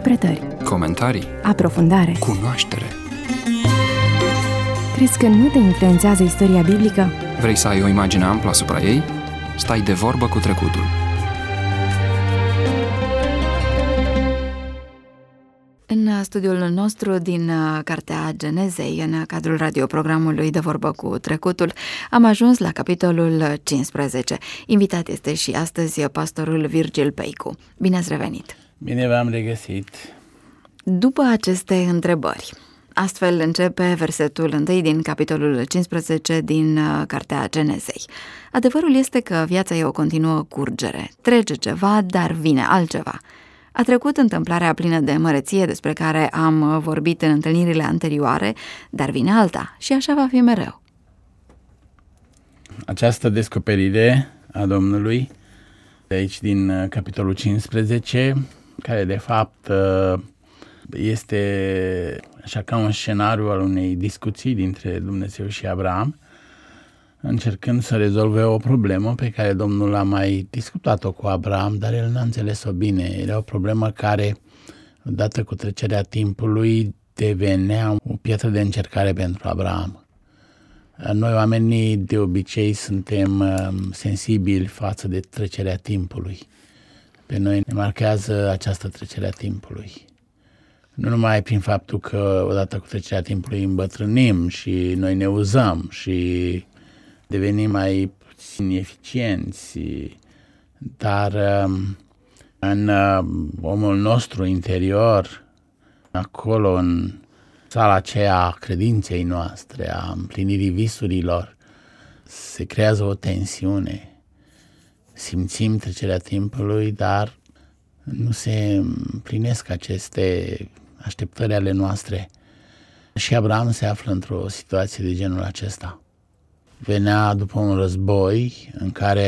Interpretări, comentarii, aprofundare. cunoaștere. Crezi că nu te influențează istoria biblică? Vrei să ai o imagine amplă asupra ei? Stai de vorbă cu trecutul. În studiul nostru din Cartea Genezei, în cadrul radioprogramului De vorbă cu trecutul, am ajuns la capitolul 15. Invitat este și astăzi pastorul Virgil Peicu. Bine ați revenit! Bine v-am regăsit! După aceste întrebări, astfel începe versetul 1 din capitolul 15 din Cartea Genezei. Adevărul este că viața e o continuă curgere. Trece ceva, dar vine altceva. A trecut întâmplarea plină de măreție despre care am vorbit în întâlnirile anterioare, dar vine alta și așa va fi mereu. Această descoperire a Domnului, de aici din capitolul 15, care de fapt este așa ca un scenariu al unei discuții dintre Dumnezeu și Avram, încercând să rezolve o problemă pe care Domnul a mai discutat-o cu Avram, dar el n-a înțeles-o bine. Era o problemă care, odată cu trecerea timpului, devenea o piatră de încercare pentru Avram. Noi, oamenii, de obicei, suntem sensibili față de trecerea timpului. Pe noi ne marchează această trecere a timpului. Nu numai prin faptul că, odată cu trecerea timpului, îmbătrânim și noi ne uzăm și devenim mai puțin eficienți, dar în omul nostru interior, acolo, în sala aceea a credinței noastre, a împlinirii visurilor, se creează o tensiune. Simțim trecerea timpului, dar nu se împlinesc aceste așteptări ale noastre. Și Abraham se află într-o situație de genul acesta. Venea după un război în care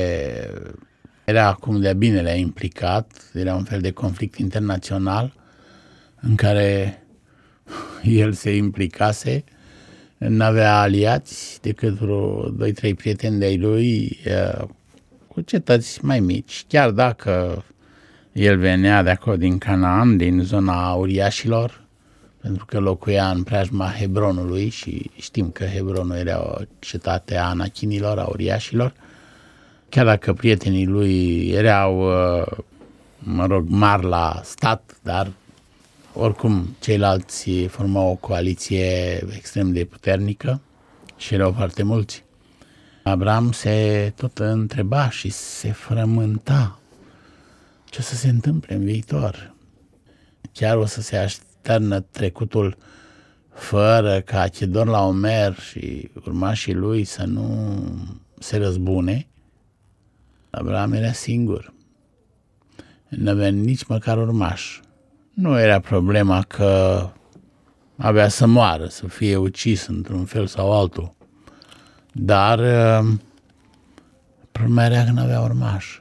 era acum de-a binelea implicat, era un fel de conflict internațional în care el se implicase, n-avea aliați decât vreo 2-3 prieteni de-ai lui cu cetăți mai mici, chiar dacă el venea de acolo din Canaan, din zona uriașilor, pentru că locuia în preajma Hebronului și știm că Hebronul era o cetate a anachinilor, a uriașilor. Chiar dacă prietenii lui erau, mari la stat, dar oricum ceilalți formau o coaliție extrem de puternică și erau foarte mulți. Abraham se tot întreba și se frământa ce o să se întâmple în viitor. Chiar o să se așternă trecutul fără ca Chedorlaomer și urmașii lui să nu se răzbune. Abraham era singur. Nu avea nici măcar urmaș. Nu era problema că avea să moară, să fie ucis într-un fel sau altul. Dar problema era că nu avea urmaș.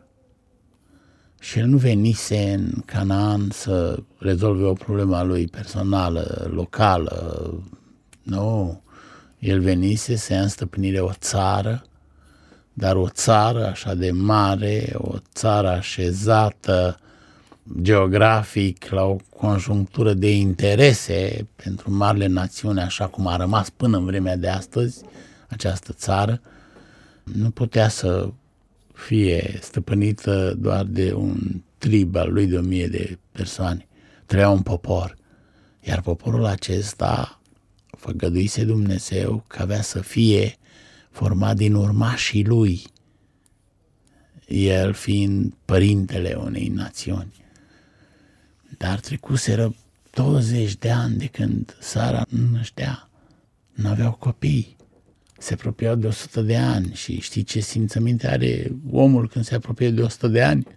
Și el nu venise în Canaan să rezolve o problemă a lui personală, locală. Nu. El venise să ia în stăpânire o țară, dar o țară așa de mare, o țară așezată geografic la o conjunctură de interese pentru marile națiuni, așa cum a rămas până în vremea de astăzi, această țară, nu putea să fie stăpânită doar de un trib al lui de 1000 de persoane. Trăia un popor, iar poporul acesta făgăduise Dumnezeu că avea să fie format din urmașii lui, el fiind părintele unei națiuni. Dar trecuseră 20 de ani de când Sara nu năștea, nu aveau copii. Se apropiau de 100 de ani și știi ce simțăminte are omul când se apropie de 100 de ani?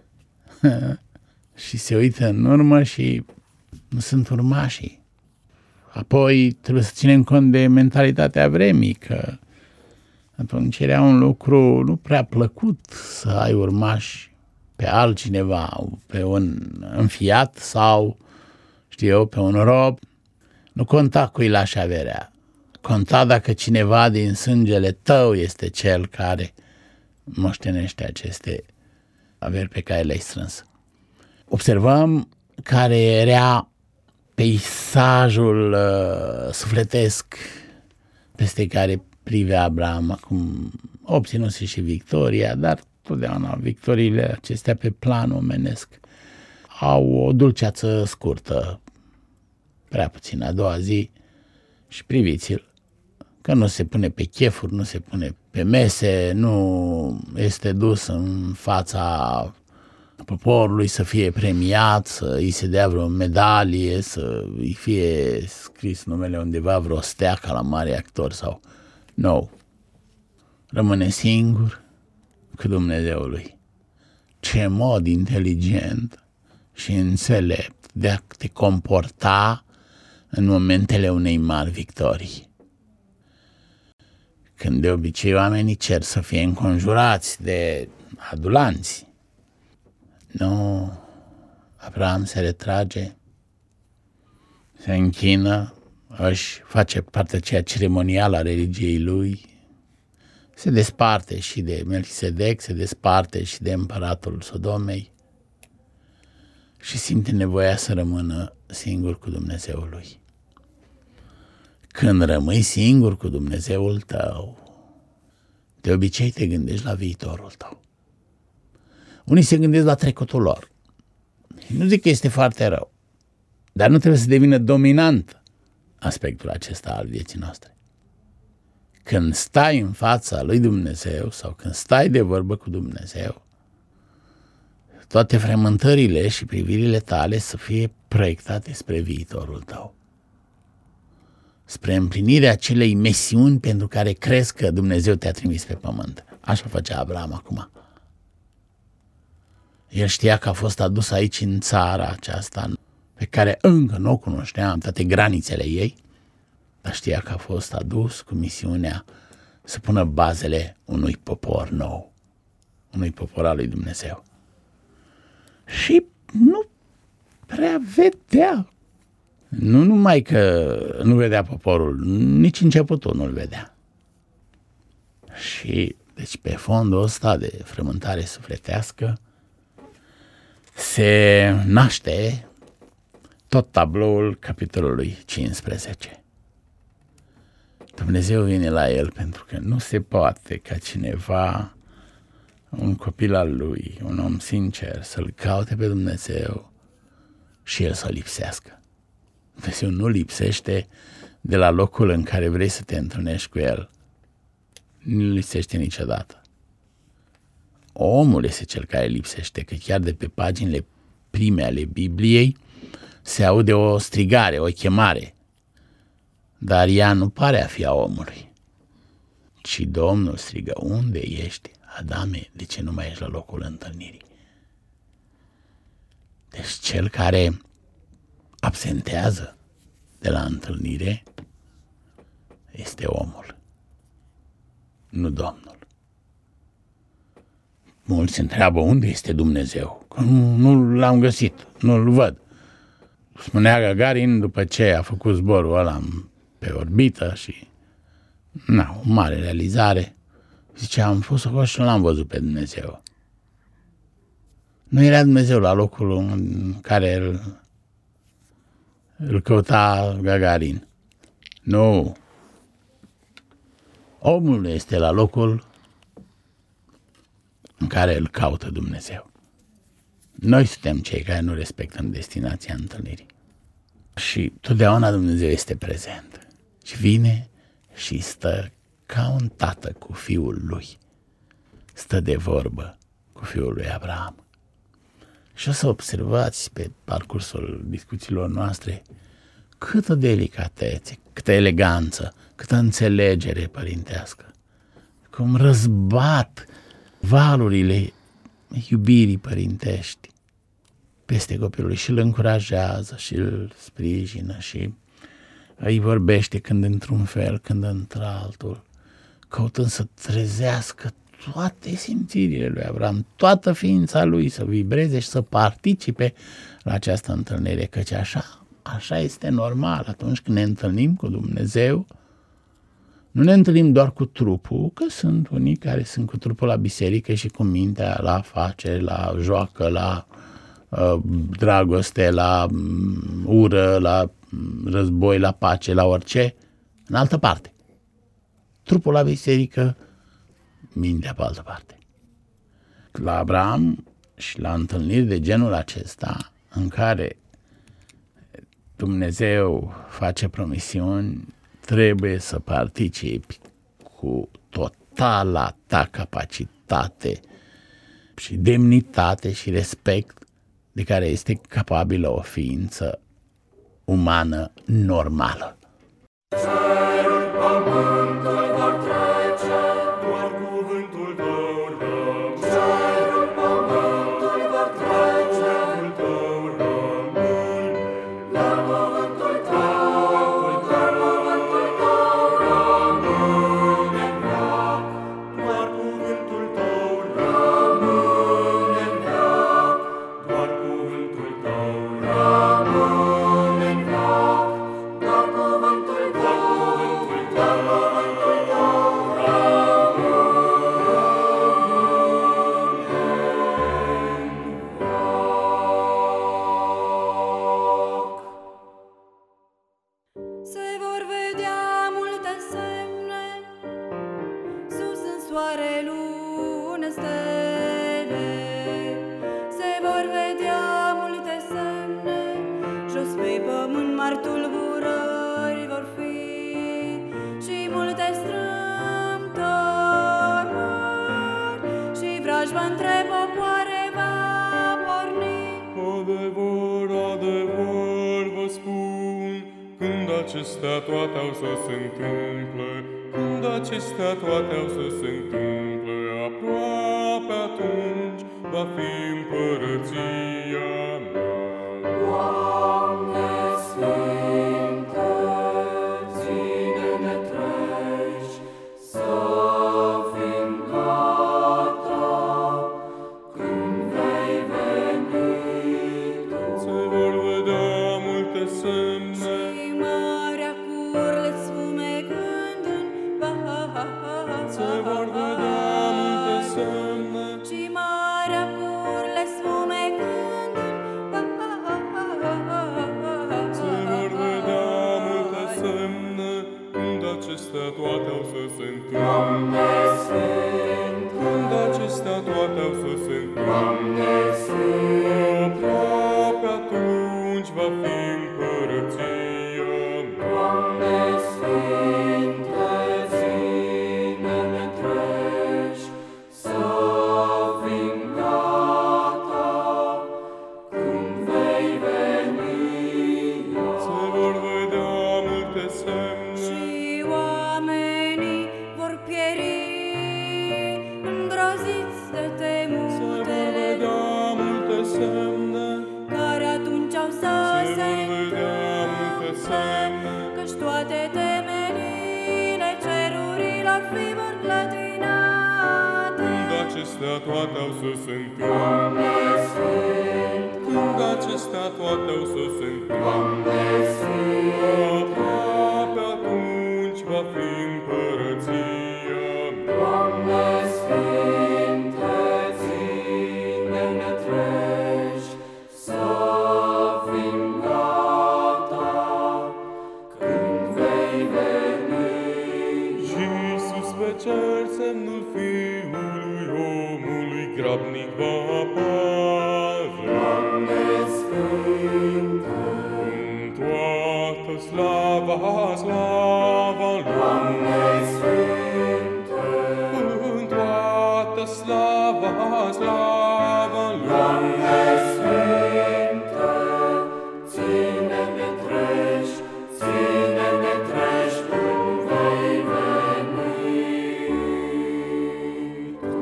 Și se uită în urmă și nu sunt urmașii. Apoi trebuie să ținem cont de mentalitatea vremii, că atunci era un lucru nu prea plăcut să ai urmași pe altcineva, pe un înfiat sau, știu eu, pe un rob. Nu conta cui lași averea. Conta dacă cineva din sângele tău este cel care moștenește aceste averi pe care le-ai strâns. Observăm care era peisajul sufletesc peste care privea Abraham. Acum obținuse și victoria, dar totdeauna victoriile acestea pe plan omenesc au o dulceață scurtă, prea puțin, a doua zi, și priviți-l, că nu se pune pe chefuri, nu se pune pe mese, nu este dus în fața poporului să fie premiat, să îi se dea vreo medalie, să îi fie scris numele undeva, vreo stea ca la mari actori sau... Nu. Rămâne singur cu Dumnezeul lui. Ce mod inteligent și înțelept de a te comporta în momentele unei mari victorii. Când de obicei oamenii cer să fie înconjurați de adulanți. Nu, Abraham se retrage, se închină, își face partea aceea ceremonială a religiei lui, se desparte și de Melchisedec, se desparte și de împăratul Sodomei și simte nevoia să rămână singur cu Dumnezeul lui. Când rămâi singur cu Dumnezeul tău, de obicei te gândești la viitorul tău. Unii se gândesc la trecutul lor. Nu zic că este foarte rău, dar nu trebuie să devină dominant aspectul acesta al vieții noastre. Când stai în fața lui Dumnezeu sau când stai de vorbă cu Dumnezeu, toate frământările și privirile tale să fie proiectate spre viitorul tău, spre împlinirea acelei misiuni pentru care crezi că Dumnezeu te-a trimis pe pământ. Așa făcea Abraham acum. El știa că a fost adus aici în țara aceasta pe care încă nu o cunoșteam, toate granițele ei, dar știa că a fost adus cu misiunea să pună bazele unui popor nou, unui popor al lui Dumnezeu. Și nu prea vedea. Nu numai că nu vedea poporul, nici începutul nu-l vedea. Și deci pe fondul ăsta de frământare sufletească se naște tot tabloul capitolului 15. Dumnezeu vine la el pentru că nu se poate ca cineva, un copil al lui, un om sincer, să-l caute pe Dumnezeu și el să lipsească. Dumnezeu nu lipsește de la locul în care vrei să te întâlnești cu el. Nu lipsește niciodată. Omul este cel care lipsește, că chiar de pe paginile prime ale Bibliei se aude o strigare, o chemare, dar ea nu pare a fi a omului, ci Domnul strigă: unde ești, Adame, de ce nu mai ești la locul întâlnirii? Deci cel care absentează de la întâlnire este omul, nu Domnul. Mulți se întreabă unde este Dumnezeu, că nu l-am găsit, nu-l văd. Spunea Gagarin după ce a făcut zborul ăla pe orbită și o mare realizare, zicea: am fost acolo și nu l-am văzut pe Dumnezeu. Nu era Dumnezeu la locul în care îl căuta Gagarin. Nu. Omul este la locul în care îl caută Dumnezeu. Noi suntem cei care nu respectăm destinația întâlnirii. Și totdeauna Dumnezeu este prezent. Și vine și stă ca un tată cu fiul lui. Stă de vorbă cu fiul lui Abraham. Și o să observați pe parcursul discuțiilor noastre câtă delicatețe, câtă eleganță, câtă înțelegere părintească. Cum răzbat valurile iubirii părintești peste copilul și îl încurajează și îl sprijină și îi vorbește când într-un fel, când într-altul, căutând să trezească toate simțirile lui Abraham, toată ființa lui să vibreze și să participe la această întâlnire, căci așa este normal atunci când ne întâlnim cu Dumnezeu. Nu ne întâlnim doar cu trupul, că sunt unii care sunt cu trupul la biserică și cu mintea la afaceri, la joacă, la dragoste, la ură, la război, la pace, la orice, în altă parte. Trupul la biserică, mintea pe altă parte. La Avram și la întâlniri de genul acesta, în care Dumnezeu face promisiuni, trebuie să participi cu totala ta capacitate și demnitate și respect de care este capabilă o ființă umană normală. Cerul, pământul vor trece, doar cuvântul tău rămâne. Cerul, pământul vor trece, cuvântul tău rămâne. Dar cuvântul tău rămâne în veac. Doar cuvântul tău rămâne în veac. Doar cuvântul tău rămâne în veac. Doar cuvântul tău. Se vor vedea multe semne, sus în soare, lună, stele. Se vor vedea multe semne, jos pe pământ mari tulburări vor fi și multe strâmtorări și vrajba între popoare va porni. Adevăr, adevăr vă spun, când acestea toate au să se întâmple, când acestea toate au să se întâmple, aproape atunci va fi împărăția mea. Doamne Sfinte, ține-ne treji, să fim gata când vei veni Tu. Se vor vedea multe semne, Și marea curle sfumegând în val. se vor vedea multe semne, Și marea curle sfumegând în val. se vor vedea multe semne, când acestea toate au să se întâmple. Când acestea toate au să se întâmple, aproape atunci va fi împărăția mea. Doamne Sfinte, ține-ne treji, să fim gata când vei veni. Se vor vedea multe semne, Și oamenii vor pieri, îngroziți de se vor temutele vedea multe semne, care atunci au să se se vor vedea multe semne, căci toate temeline cerurilor fi vor clătinate. când acestea toate au să se întâmple. Când acestea toate au să se întâmple, aproape atunci va fi împărăția mea. Doamne Sfinte, ține-ne treji, să fim gata când vei veni. Și sus pe cer semnul Fiului omului grabnic va apărea. Doamne Sfinte, în toată slava, slava Lui. Doamne Sfinte, în toată slava, slava Lui. Doamne Sfinte, ține-ne treji, ține-ne treji când vei veni Tu.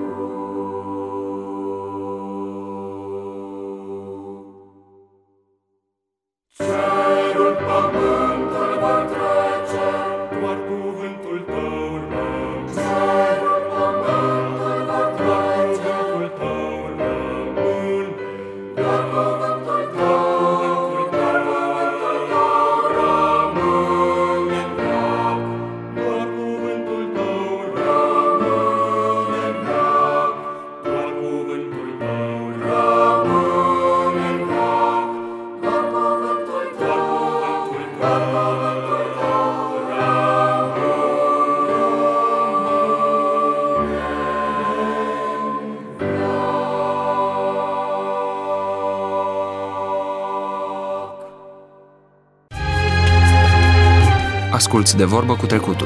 Cerul, pământul vor trece, doar cuvântul Tău rămâne. Cerul, pământul vor trece, doar cuvântul Tău rămâne. Doar cuvântul Asculți De vorbă cu trecutul.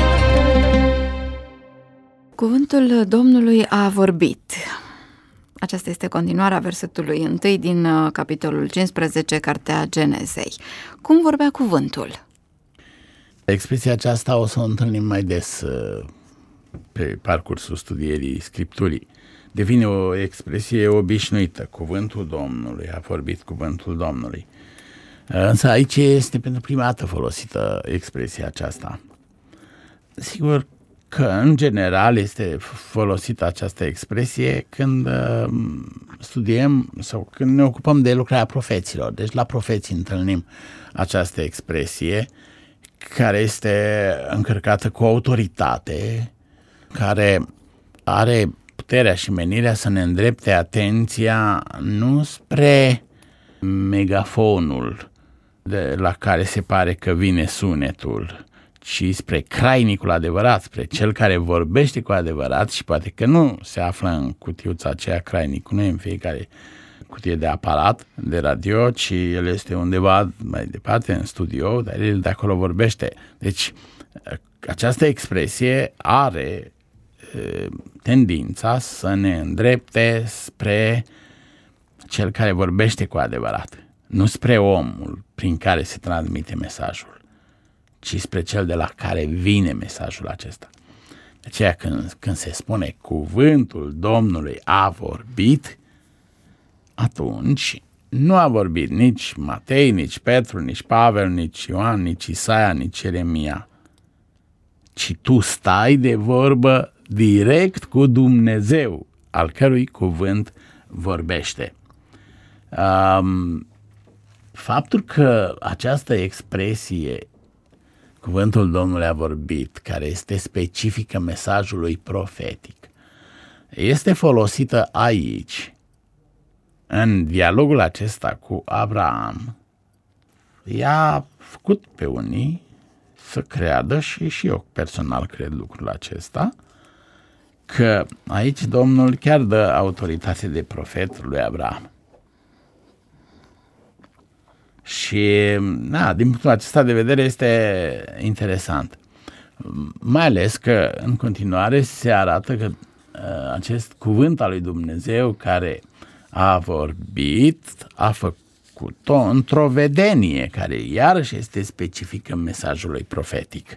Cuvântul Domnului a vorbit. Aceasta este continuarea versetului 1 din capitolul 15, Cartea Genesei. Cum vorbea cuvântul? Expresia aceasta o să o întâlnim mai des pe parcursul studierii Scripturii. Devine o expresie obișnuită. Cuvântul Domnului, a vorbit cuvântul Domnului. Însă aici este pentru prima dată folosită expresia aceasta. Sigur că în general este folosită această expresie când studiem sau când ne ocupăm de lucrarea profeților. Deci la profeți întâlnim această expresie care este încărcată cu autoritate, care are puterea și menirea să ne îndrepte atenția nu spre megafonul de la care se pare că vine sunetul, ci spre crainicul adevărat, spre cel care vorbește cu adevărat și poate că nu se află în cutiuța aceea, crainicul nu e în fiecare cutie de aparat, de radio, ci el este undeva mai departe, în studio, dar el de acolo vorbește. Deci, această expresie are tendința să ne îndrepte spre cel care vorbește cu adevărat, nu spre omul prin care se transmite mesajul, ci spre cel de la care vine mesajul acesta. De aceea când se spune cuvântul Domnului a vorbit, atunci nu a vorbit nici Matei, nici Petru, nici Pavel, nici Ioan, nici Isaia, nici Ieremia, ci tu stai de vorbă direct cu Dumnezeu, al cărui cuvânt vorbește. Faptul că această expresie, cuvântul Domnului a vorbit, care este specifică mesajului profetic, este folosită aici, în dialogul acesta cu Abraham, i-a făcut pe unii să creadă, și eu personal cred lucrul acesta, că aici Domnul chiar dă autoritate de profet lui Abraham. Și, din punctul acesta de vedere este interesant. Mai ales că în continuare se arată că acest cuvânt al lui Dumnezeu care a vorbit, a făcut-o într-o vedenie care iarăși este specifică mesajului profetic.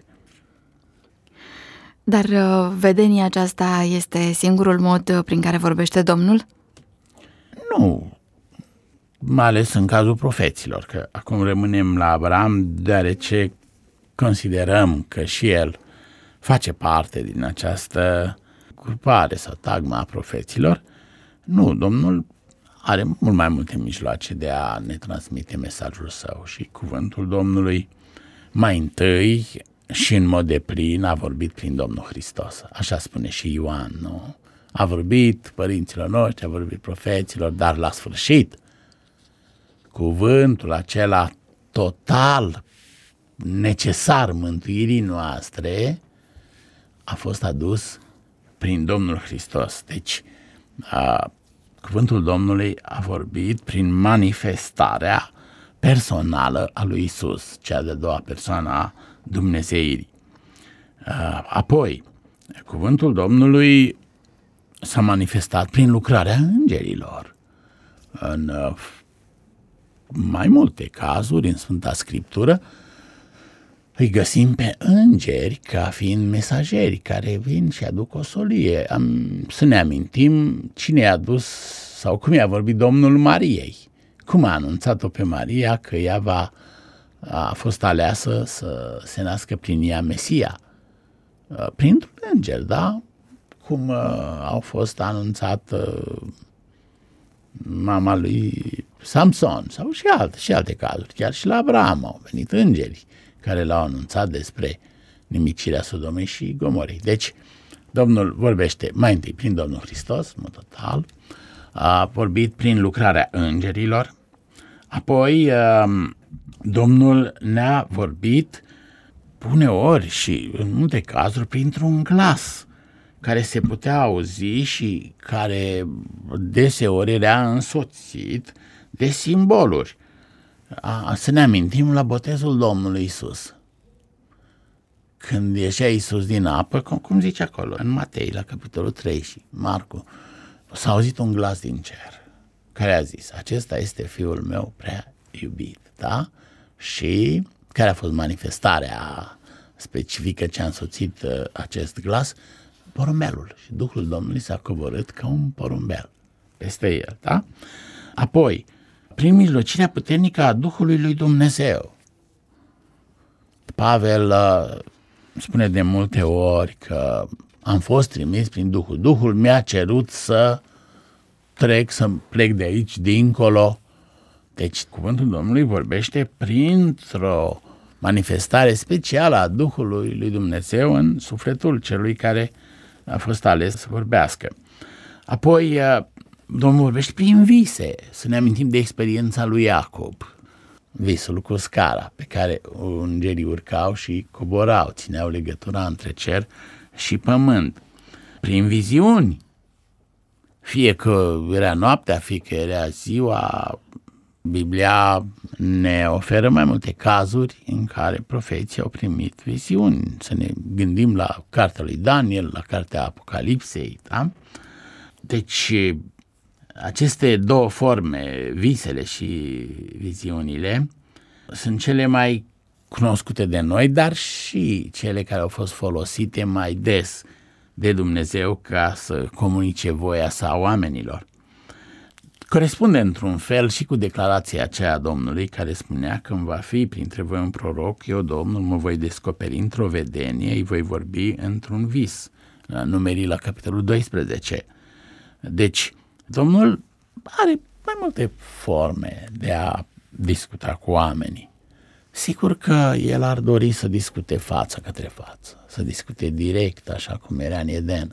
Dar vedenia aceasta este singurul mod prin care vorbește Domnul? Nu, mai ales în cazul profeților, că acum rămânem la Abraham, deoarece considerăm că și el face parte din această grupare sau tagma a profeților. Nu, Domnul are mult mai multe mijloace de a ne transmite mesajul său și cuvântul Domnului mai întâi și în mod deplin a vorbit prin Domnul Hristos. Așa spune și Ioan, nu? A vorbit părinților noștri, a vorbit profeților, dar la sfârșit cuvântul acela total necesar mântuirii noastre a fost adus prin Domnul Hristos. Deci, cuvântul Domnului a vorbit prin manifestarea personală a lui Isus, cea de-a doua persoană a Dumnezeirii. Apoi, cuvântul Domnului s-a manifestat prin lucrarea îngerilor. În mai multe cazuri, în Sfânta Scriptură, îi găsim pe îngeri ca fiind mesageri care vin și aduc o solie. Să ne amintim cine i-a dus sau cum i-a vorbit Domnul Mariei. Cum a anunțat-o pe Maria că ea a fost aleasă să se nască prin ea Mesia. Printr-un înger, da? Cum au fost anunțat mama lui Samson sau și alte cazuri. Chiar și la Abraham au venit îngeri care l-au anunțat despre nimicirea Sodomei și Gomorei. Deci, Domnul vorbește mai întâi prin Domnul Hristos, în mod total, a vorbit prin lucrarea îngerilor, apoi Domnul ne-a vorbit uneori și în multe cazuri printr-un glas care se putea auzi și care deseori era însoțit de simboluri. Să ne amintim la botezul Domnului Isus. când ieșea Iisus din apă, cum zice acolo, în Matei, la capitolul 3 și Marcu, s-a auzit un glas din cer care a zis, acesta este Fiul meu prea iubit, da? Și care a fost manifestarea specifică ce a însoțit acest glas? Porumbelul. Și Duhul Domnului s-a coborât ca un porumbel peste el, da? Apoi, prin mijlocirea puternică a Duhului lui Dumnezeu. Pavel spune de multe ori că am fost trimis prin Duhul. Duhul mi-a cerut să trec, să plec de aici, dincolo. Deci, cuvântul Domnului vorbește printr-o manifestare specială a Duhului lui Dumnezeu în sufletul celui care a fost ales să vorbească. Apoi, Domnul vorbește prin vise. Să ne amintim de experiența lui Iacob. Visul cu scara, pe care îngerii urcau și coborau, țineau legătura între cer și pământ. Prin viziuni, fie că era noaptea, fie că era ziua, Biblia ne oferă mai multe cazuri în care profeții au primit viziuni. Să ne gândim la cartea lui Daniel, la cartea Apocalipsei, da? Deci, aceste două forme, visele și viziunile, sunt cele mai cunoscute de noi, dar și cele care au fost folosite mai des de Dumnezeu ca să comunice voia sa oamenilor. Corespunde într-un fel și cu declarația aceea a Domnului care spunea: când va fi printre voi un proroc, eu, Domnul, mă voi descoperi într-o vedenie, îi voi vorbi într-un vis. La Numerii, la capitolul 12. Deci, Domnul are mai multe forme de a discuta cu oamenii. Sigur că El ar dori să discute față către față, să discute direct, așa cum era în Eden.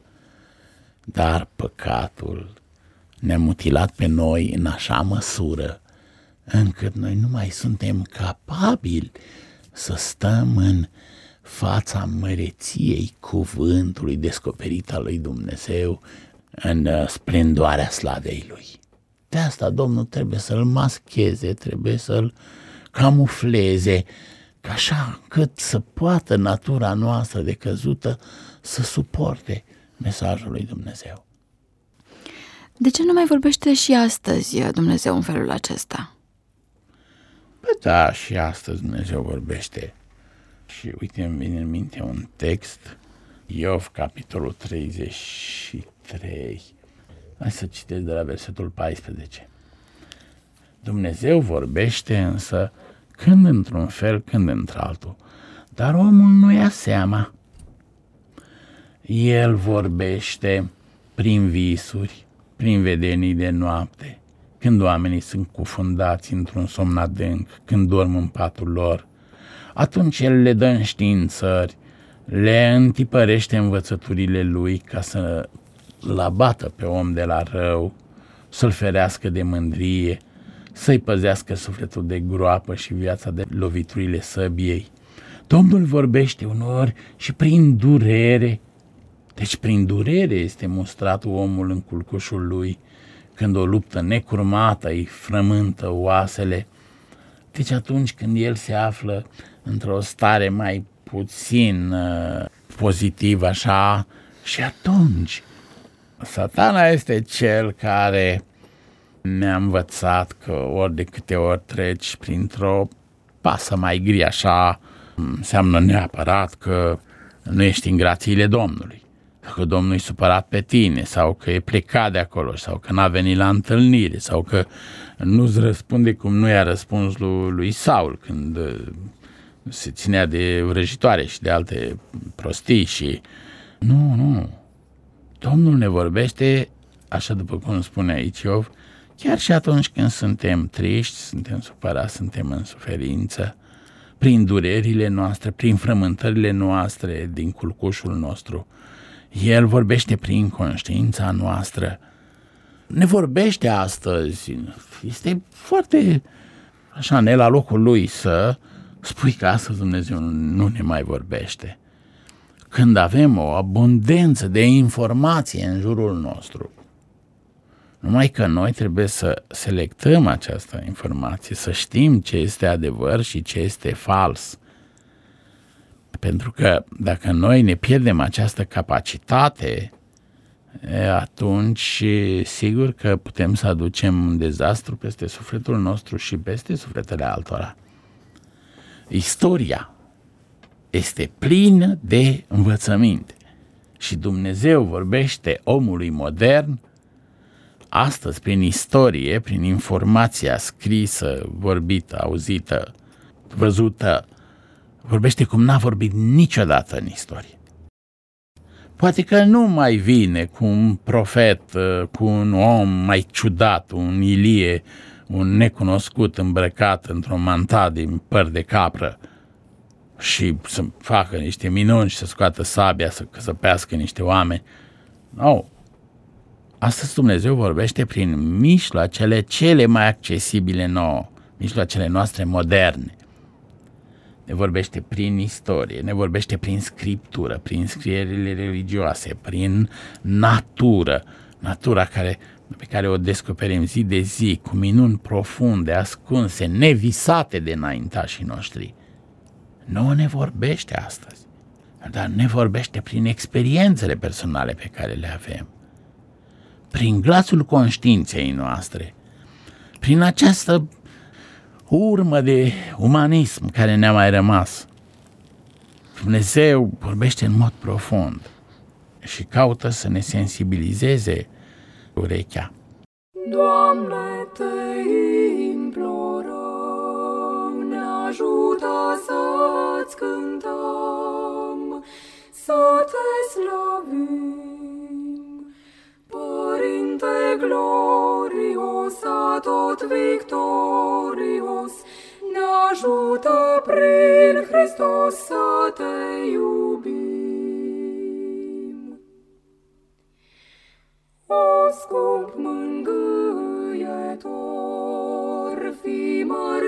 Dar păcatul ne-a mutilat pe noi în așa măsură încât noi nu mai suntem capabili să stăm în fața măreției cuvântului descoperit al lui Dumnezeu în splendoarea slavei Lui. De asta Domnul trebuie să-l mascheze, trebuie să-l camufleze, ca așa încât să poată natura noastră de căzută să suporte mesajul lui Dumnezeu. De ce nu mai vorbește și astăzi Dumnezeu în felul acesta? Păi da, și astăzi Dumnezeu vorbește. Și uite, îmi vine în minte un text, Iov, capitolul 33. Hai să citesc de la versetul 14. Dumnezeu vorbește însă când într-un fel, când într-altul, dar omul nu ia seama. El vorbește prin visuri, prin vedenii de noapte, când oamenii sunt cufundați într-un somn adânc, când dorm în patul lor. Atunci El le dă înștiințări, le întipărește învățăturile Lui ca să-l abată pe om de la rău, să-l ferească de mândrie, să-i păzească sufletul de groapă și viața de loviturile săbiei. Domnul vorbește uneori și prin durere. Deci prin durere este mustrat omul în culcușul lui, când o luptă necurmată îi frământă oasele. Deci atunci când el se află într-o stare mai puțin pozitivă așa, și atunci Satana este cel care ne-a învățat că ori de câte ori treci printr-o pasă mai gri așa, înseamnă neapărat că nu ești în grațiile Domnului, că Domnul e supărat pe tine, sau că e plecat de acolo, sau că n-a venit la întâlnire, sau că nu-ți răspunde cum nu i-a răspuns lui Saul când se ținea de vrăjitoare și de alte prostii. Și nu, Domnul ne vorbește, așa după cum spune aici Iov, chiar și atunci când suntem triști, suntem supărați, suntem în suferință, prin durerile noastre, prin frământările noastre din culcușul nostru. El vorbește prin conștiința noastră. Ne vorbește astăzi. Este foarte așa, ne la locul lui să spui că astăzi Dumnezeu nu ne mai vorbește. Când avem o abundență de informație în jurul nostru, numai că noi trebuie să selectăm această informație, să știm ce este adevăr și ce este fals. Pentru că dacă noi ne pierdem această capacitate, atunci sigur că putem să aducem un dezastru peste sufletul nostru și peste sufletele altora. Istoria este plină de învățăminte și Dumnezeu vorbește omului modern astăzi prin istorie, prin informația scrisă, vorbită, auzită, văzută, vorbește cum n-a vorbit niciodată în istorie. Poate că nu mai vine cu un profet, cu un om mai ciudat, un Ilie, un necunoscut îmbrăcat într-o manta din păr de capră și să facă niște minuni și să scoată sabia, să căsăpească niște oameni. Nu. Astăzi Dumnezeu vorbește prin mijloacele cele mai accesibile nouă, mijloacele noastre moderne. Ne vorbește prin istorie, ne vorbește prin scriptură, prin scrierile religioase, prin natură, natura pe care o descoperim zi de zi, cu minuni profunde, ascunse, nevisate de înaintașii noștri. Nu ne vorbește astăzi, dar ne vorbește prin experiențele personale pe care le avem, prin glasul conștiinței noastre, prin această urmă de umanism care ne-a mai rămas. Dumnezeu vorbește în mod profund și caută să ne sensibilizeze urechea. Doamne, te implorăm, ne ajută să-ți cântăm, să te slăvim. Părinte glorios, atot victorios, ne ajută prin Hristos să te iubim. O scump mângâietor, fii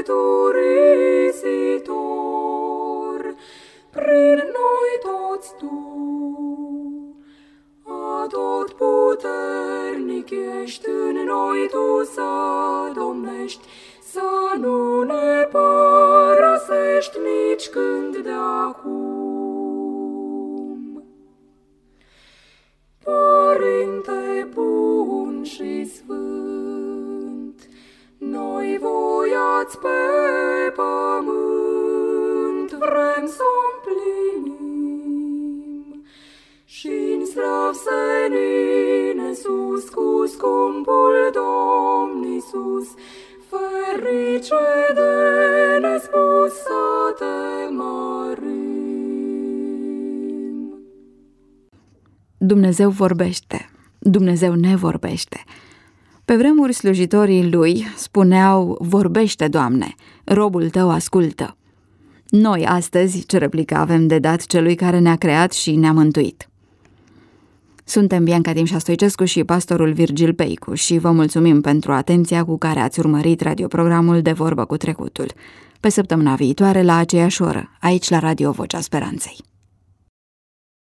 mărturisitor, prin noi toți tu, atot puternic ești, în noi tu să domnești, să nu ne părăsești nici când de acum. Părinte bun și sfânt, noi voiați pe pământ, vrem să împlinim și-n slăv senine sus, cu scumpul Domn Iisus, ferice de nespus să te mărim. Dumnezeu vorbește, Dumnezeu ne vorbește. Pe vremuri slujitorii lui spuneau: vorbește, Doamne, robul tău ascultă. Noi astăzi ce replică avem de dat celui care ne-a creat și ne-a mântuit? Suntem Bianca Timșa Stoicescu și pastorul Virgil Peicu și vă mulțumim pentru atenția cu care ați urmărit radioprogramul De Vorbă cu Trecutul. Pe săptămâna viitoare, la aceeași oră, aici la Radio Vocea Speranței.